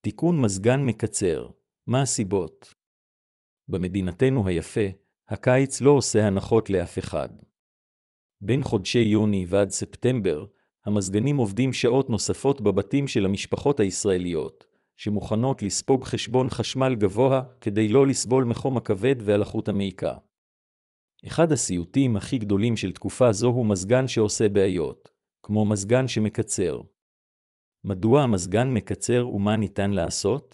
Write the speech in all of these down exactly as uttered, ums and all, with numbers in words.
תיקון מזגן מקצר. מה הסיבות? במדינתנו היפה, הקיץ לא עושה הנחות לאף אחד. בין חודשי יוני ועד ספטמבר, המזגנים עובדים שעות נוספות בבתים של המשפחות הישראליות, שמוכנות לספוג חשבון חשמל גבוה כדי לא לסבול מחום הכבד והלחות המעיקה. אחד הסיוטים הכי גדולים של תקופה זו הוא מזגן שעושה בעיות, כמו מזגן שמקצר. מדוע המזגן מקצר ומה ניתן לעשות?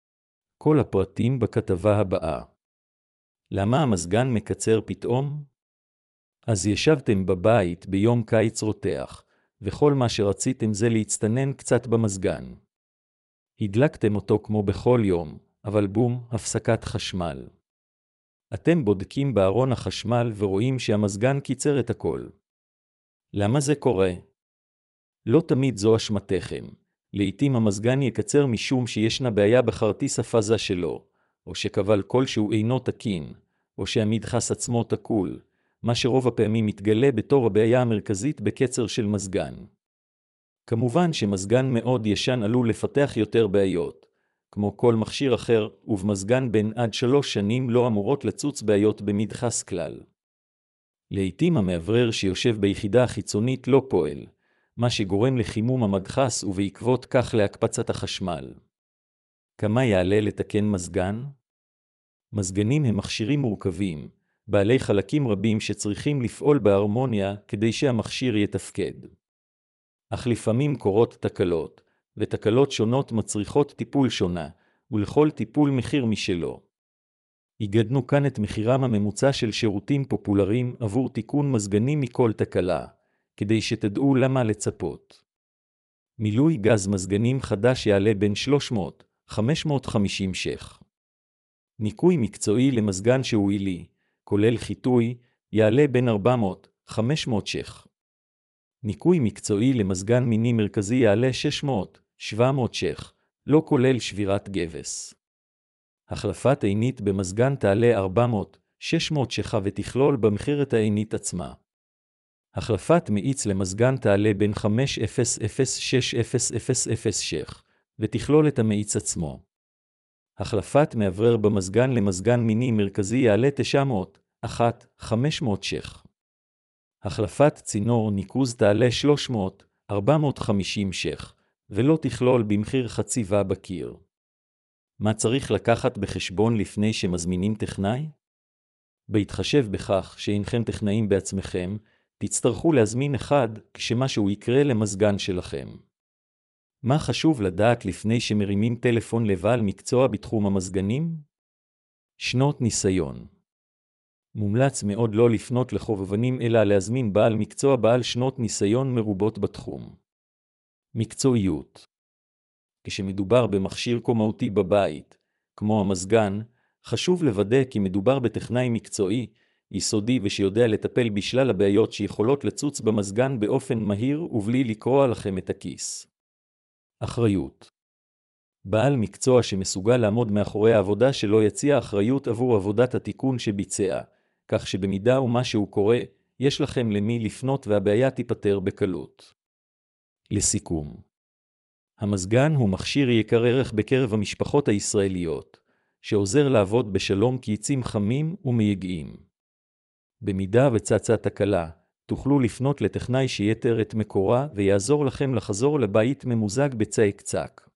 כל הפרטים בכתבה הבאה. למה המזגן מקצר פתאום? אז ישבתם בבית ביום קיץ רותח, וכל מה שרציתם זה להצטנן קצת במזגן. הדלקתם אותו כמו בכל יום, אבל בום, הפסקת חשמל. אתם בודקים בארון החשמל ורואים שהמזגן קיצר את הכל. למה זה קורה? לא תמיד זו אשמתכם. לעתים המזגן יקצר משום שישנה בעיה בכרטיס הפאזה שלו, או שקבל כלשהו אינו תקין, או שהמדחס עצמו תקול, מה שרוב הפעמים מתגלה בתור הבעיה המרכזית בקצר של מזגן. כמובן שמזגן מאוד ישן עלול לפתח יותר בעיות, כמו כל מכשיר אחר, ובמזגן בין עד שלוש שנים לא אמורות לצוץ בעיות במדחס כלל. לעתים המאוורר שיושב ביחידה החיצונית לא פועל, מה שגורם לחימום המדחס ובעקבות כך להקפצת החשמל. כמה יעלה לתקן מזגן? מזגנים הם מכשירים מורכבים, בעלי חלקים רבים שצריכים לפעול בהרמוניה כדי שהמכשיר יתפקד. אך לפעמים קורות תקלות, ותקלות שונות מצריכות טיפול שונה, ולכל טיפול מחיר משלו. הגדנו כאן את מחירם הממוצע של שירותים פופולריים עבור תיקון מזגנים מכל תקלה, כדי שתדעו למה לצפות. מילוי גז מזגנים חדש יעלה בין שלוש מאות עד חמש מאות וחמישים ש"ח. ניקוי מקצועי למזגן שהוא עילי, כולל חיטוי, יעלה בין ארבע מאות עד חמש מאות ש"ח. ניקוי מקצועי למזגן מיני מרכזי יעלה שש מאות עד שבע מאות ש"ח, לא כולל שבירת גבס. החלפת עינית במזגן תעלה ארבע מאות עד שש מאות ש"ח ותכלול במחיר את העינית עצמה. החלפת מאיץ למזגן תעלה בין חמש אלף שש מאות ש"ח, ותכלול את המאיץ עצמו. החלפת מאוורר במזגן למזגן מיני מרכזי יעלה תשע מאות עד אלף וחמש מאות ש"ח. החלפת צינור ניקוז תעלה שלוש מאות עד ארבע מאות וחמישים ש"ח, ולא תכלול במחיר חציבה בקיר. מה צריך לקחת בחשבון לפני שמזמינים טכנאי? בהתחשב בכך שאינכם טכנאים בעצמכם, תצטרכו להזמין אחד כשמשהו יקרה למזגן שלכם. מה חשוב לדעת לפני שמרימים טלפון לבעל מקצוע בתחום המזגנים? שנות ניסיון. מומלץ מאוד לא לפנות לחובבנים אלא להזמין בעל מקצוע בעל שנות ניסיון מרובות בתחום. מקצועיות. כשמדובר במכשיר כה מהותי בבית, כמו המזגן, חשוב לוודא כי מדובר בטכנאי מקצועי, יסודי ושיודע לטפל בשלל הבעיות שיכולות לצוץ במזגן באופן מהיר ובלי לקרוע לכם את הכיס. אחריות. בעל מקצוע שמסוגל לעמוד מאחורי העבודה שלו יציע אחריות עבור עבודת התיקון שביצע, כך שבמידה ומשהו קורה, יש לכם למי לפנות והבעיה תיפתר בקלות. לסיכום. המזגן הוא מכשיר יקר ערך בקרב המשפחות הישראליות, שעוזר לעבוד בשלום קיצים חמים ומייגעים. במידה וצצה תקלה, תוכלו לפנות לטכנאי שיתר את מקורה ויעזור לכם לחזור לבית ממוזג בצעק צק.